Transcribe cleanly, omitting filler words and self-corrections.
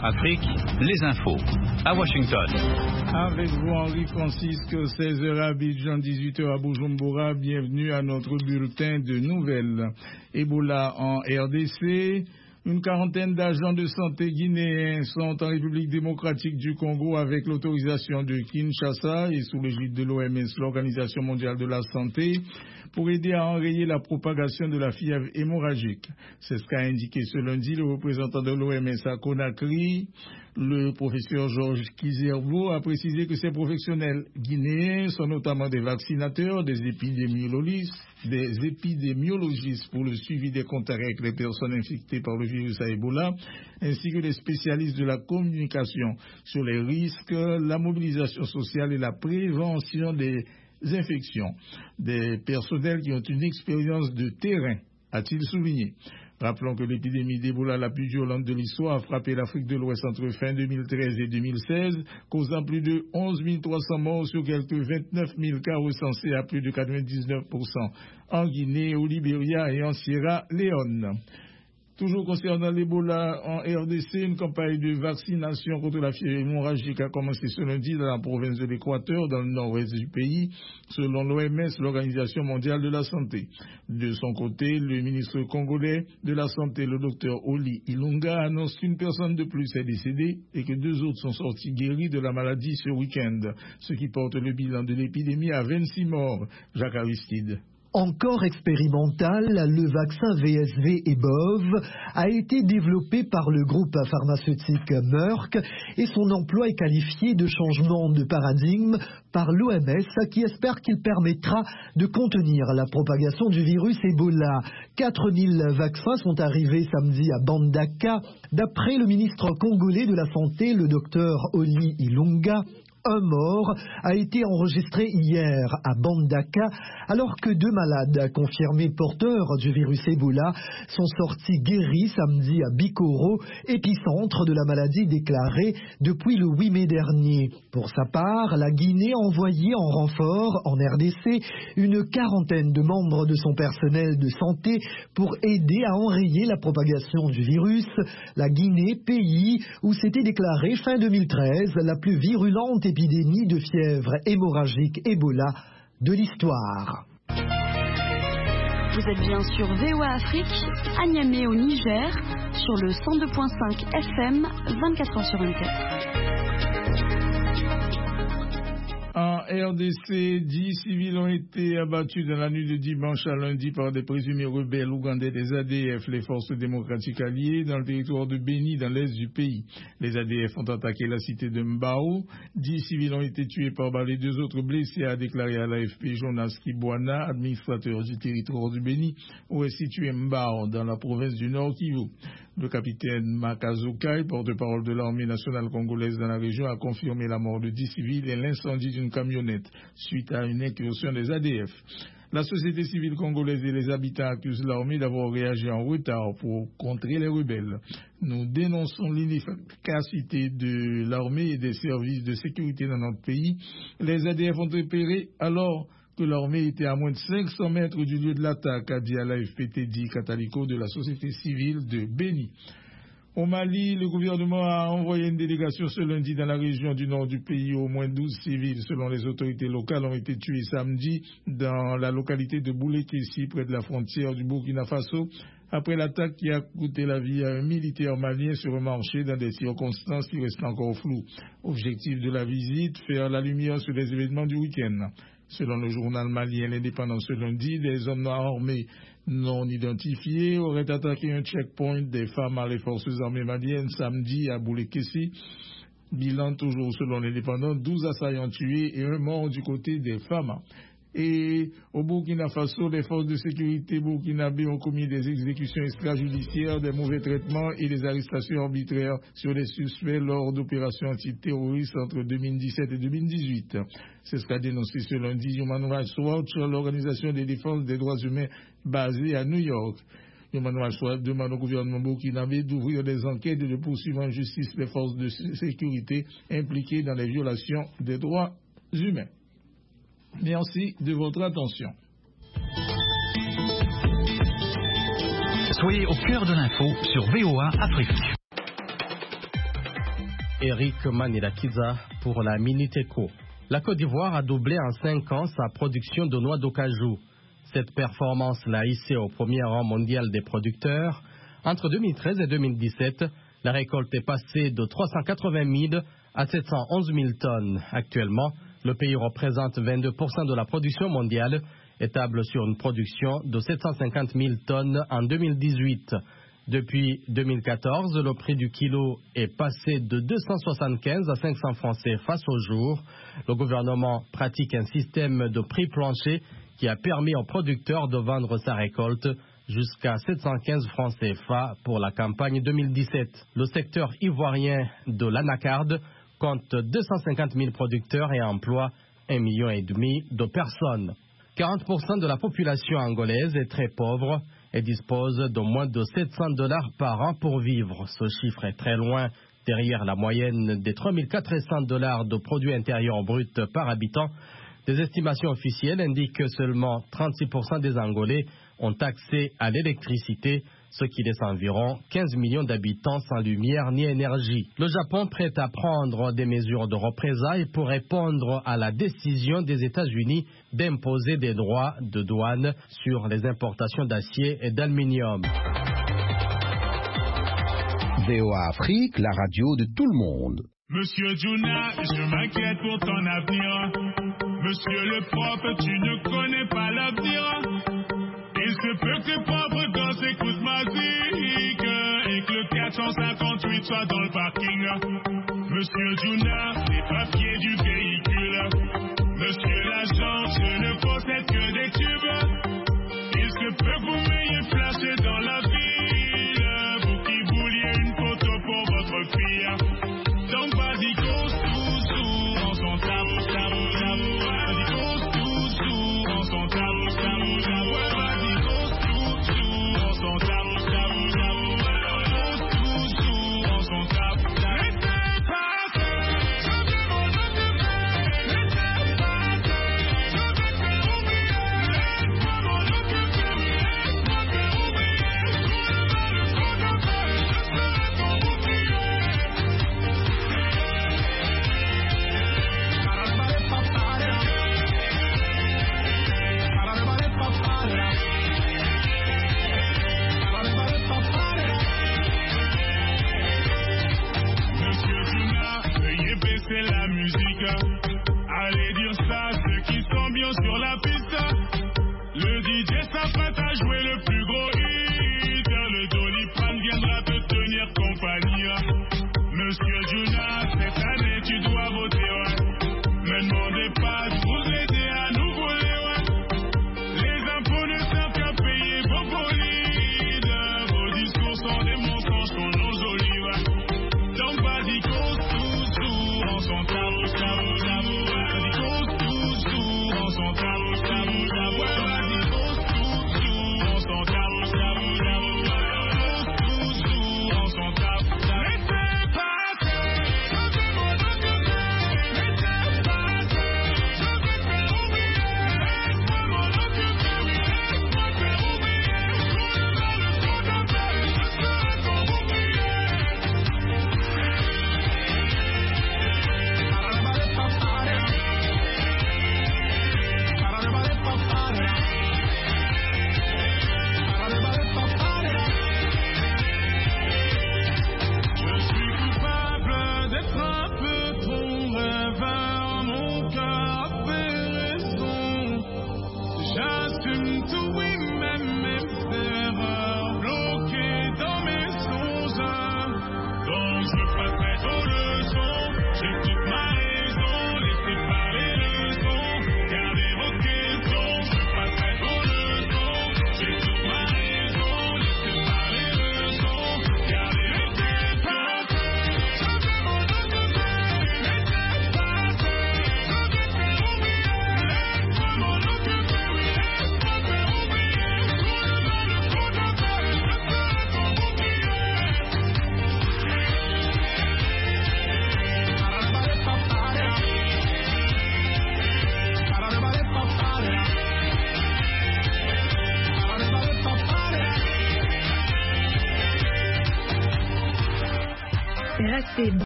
Afrique, les infos. À Washington. Avec vous, Henri Francisque, 16h à Abidjan, 18h à Bujumbura. Bienvenue à notre bulletin de nouvelles. Ebola en RDC. Une quarantaine d'agents de santé guinéens sont en République démocratique du Congo avec l'autorisation de Kinshasa et sous l'égide de l'OMS, l'Organisation mondiale de la santé, pour aider à enrayer la propagation de la fièvre hémorragique. C'est ce qu'a indiqué ce lundi le représentant de l'OMS à Conakry. Le professeur Georges Kizerbo a précisé que ces professionnels guinéens sont notamment des vaccinateurs, des épidémiologistes pour le suivi des contacts avec les personnes infectées par le virus à Ebola, ainsi que des spécialistes de la communication sur les risques, la mobilisation sociale et la prévention des infections. Des personnels qui ont une expérience de terrain, a-t-il souligné. Rappelons que l'épidémie d'Ebola la plus violente de l'histoire a frappé l'Afrique de l'Ouest entre fin 2013 et 2016, causant plus de 11 300 morts sur quelques 29 000 cas recensés à plus de 99% en Guinée, au Libéria et en Sierra Leone. Toujours concernant l'Ebola en RDC, une campagne de vaccination contre la fièvre hémorragique a commencé ce lundi dans la province de l'Équateur, dans le nord-ouest du pays, selon l'OMS, l'Organisation mondiale de la santé. De son côté, le ministre congolais de la santé, le docteur Oli Ilunga, annonce qu'une personne de plus est décédée et que 2 autres sont sortis guéris de la maladie ce week-end, ce qui porte le bilan de l'épidémie à 26 morts. Jacques Aristide. Encore expérimental, le vaccin VSV-EBOV a été développé par le groupe pharmaceutique Merck et son emploi est qualifié de changement de paradigme par l'OMS qui espère qu'il permettra de contenir la propagation du virus Ebola. 4000 vaccins sont arrivés samedi à Bandaka. D'après le ministre congolais de la Santé, le docteur Oli Ilunga, un mort a été enregistré hier à Bandaka, alors que 2 malades confirmés porteurs du virus Ebola sont sortis guéris samedi à Bikoro, épicentre de la maladie déclarée depuis le 8 mai dernier. Pour sa part, la Guinée a envoyé en renfort en RDC une quarantaine de membres de son personnel de santé pour aider à enrayer la propagation du virus. La Guinée, pays où s'était déclarée fin 2013 la plus virulente épidémie de fièvre hémorragique Ebola de l'histoire. Vous êtes bien sur VOA Afrique, à Niamey au Niger, sur le 102.5 FM, 24h sur 24. En RDC, 10 civils ont été abattus dans la nuit de dimanche à lundi par des présumés rebelles ougandais des ADF, les forces démocratiques alliées, dans le territoire de Beni, dans l'est du pays. Les ADF ont attaqué la cité de Mbao. 10 civils ont été tués par balle et 2 autres blessés, a déclaré à l'AFP Jonas Kibwana, administrateur du territoire du Beni, où est situé Mbao, dans la province du Nord Kivu. Le capitaine Makazukai, porte-parole de l'armée nationale congolaise dans la région, a confirmé la mort de 10 civils et l'incendie d'une camionnette suite à une incursion des ADF. La société civile congolaise et les habitants accusent l'armée d'avoir réagi en retard pour contrer les rebelles. Nous dénonçons l'inefficacité de l'armée et des services de sécurité dans notre pays. Les ADF ont opéré alors que l'armée était à moins de 500 mètres du lieu de l'attaque, a dit à l'AFP Teddy Kataliko de la société civile de Beni. Au Mali, le gouvernement a envoyé une délégation ce lundi dans la région du nord du pays. Au moins 12 civils, selon les autorités locales, ont été tués samedi dans la localité de Boulekessi, près de la frontière du Burkina Faso, après l'attaque qui a coûté la vie à un militaire malien sur un marché dans des circonstances qui restent encore floues. Objectif de la visite, faire la lumière sur les événements du week-end. Selon le journal malien L'Indépendant ce lundi, des hommes armés non identifiés auraient attaqué un checkpoint des femmes à les forces armées maliennes samedi à Boulekessi. Bilan toujours selon L'Indépendant, 12 assaillants tués et un mort du côté des femmes. Et au Burkina Faso, les forces de sécurité burkinabées ont commis des exécutions extrajudiciaires, des mauvais traitements et des arrestations arbitraires sur des suspects lors d'opérations antiterroristes entre 2017 et 2018. C'est ce qu'a dénoncé ce lundi Human Rights Watch, l'organisation de défense des droits humains basée à New York. Human Rights Watch demande au gouvernement burkinabé d'ouvrir des enquêtes et de poursuivre en justice les forces de sécurité impliquées dans les violations des droits humains. Merci de votre attention. Soyez au cœur de l'info sur VOA Afrique. Eric Manirakiza pour la Minute Éco. La Côte d'Ivoire a doublé en 5 ans sa production de noix d'acajou. Cette performance l'a hissé au premier rang mondial des producteurs. Entre 2013 et 2017, la récolte est passée de 380 000 à 711 000 tonnes. Actuellement, le pays représente 22% de la production mondiale et table sur une production de 750 000 tonnes en 2018. Depuis 2014, le prix du kilo est passé de 275 à 500 francs CFA au jour. Le gouvernement pratique un système de prix plancher qui a permis aux producteurs de vendre sa récolte jusqu'à 715 francs CFA pour la campagne 2017. Le secteur ivoirien de l'anacarde compte 250 000 producteurs et emploie 1,5 million de personnes. 40% de la population angolaise est très pauvre et dispose de moins de $700 par an pour vivre. Ce chiffre est très loin derrière la moyenne des $3 400 de produit intérieur brut par habitant. Des estimations officielles indiquent que seulement 36% des Angolais ont accès à l'électricité, ce qui laisse environ 15 millions d'habitants sans lumière ni énergie. Le Japon prête à prendre des mesures de représailles pour répondre à la décision des États-Unis d'imposer des droits de douane sur les importations d'acier et d'aluminium. VOA Afrique, la radio de tout le monde. Monsieur Juna, je m'inquiète pour ton avenir. Monsieur le prof, tu ne connais pas l'avenir. Il se peut que tes propres gosses écoutent ma musique et que le 458 soit dans le parking. Monsieur Juna, les papiers du véhicule. Monsieur l'agent, je ne possède que des tubes. Il se peut que vous m'ayez flashé dans la ville, vous qui vouliez une photo pour votre fille. Donc vas-y, cause toujours en son tabou, tabou, tabou. Vas-y, cause toujours en son tabou, tabou, tabou. Vas-y, cause toujours en son tabou, tabou, tabou. Cause toujours en son tabou, tabou. Laissez passer, je demande de te faire. Laissez passer, je vais te faire oublier. Laisse-moi m'en occuper, laisse-moi te faire oublier. Tout le mal, trop d'en faire, je serai ton bouclier. C'est la musique. Allez dire ça à ceux qui sont bien sur la piste. Le DJ s'apprête à jouer le plus gros hit. Le Doliprane viendra te tenir compagnie. Monsieur Juna, cette année tu dois voter, ouais. Me demandez pas de vous aider à nous voler, ouais. Les impôts ne servent qu'à payer vos bolides. Vos discours sont des mensonges qu'on nos olives. Donc vas-y, cause toujours en son tabou, tabou, tabou. Vas-y, cause toujours en son tabou, tabou, tabou. Vas-y, cause toujours en son tabou, tabou, tabou. Cause toujours en son tabou, tabou. Laissez passer, je demande de te faire. Laissez passer, je vais te faire oublier. Laisse-moi m'en occuper, oui, laisse-moi te faire oublier. Tout le mal, trop d'en faire, je serai ton bouclier. Je suis coupable d'être un peu trop rêveur, mon cœur fait raison. J'assume tout, oui, même mes erreurs bloquées dans mes songes. Donc je passerai aux leçons, j'ai toute ma raison, laissez parler le son, gardez vos questions. Je passerai aux leçons, j'ai toute ma raison, laissez parler le son, gardez vos questions. Je demande de te faire, laissez passer, je vais te faire oublier. Laisse-moi m'en occuper, oui, laisse-moi te faire oublier. Tout le mal, trop d'en faire, je serai ton bouclier. Restez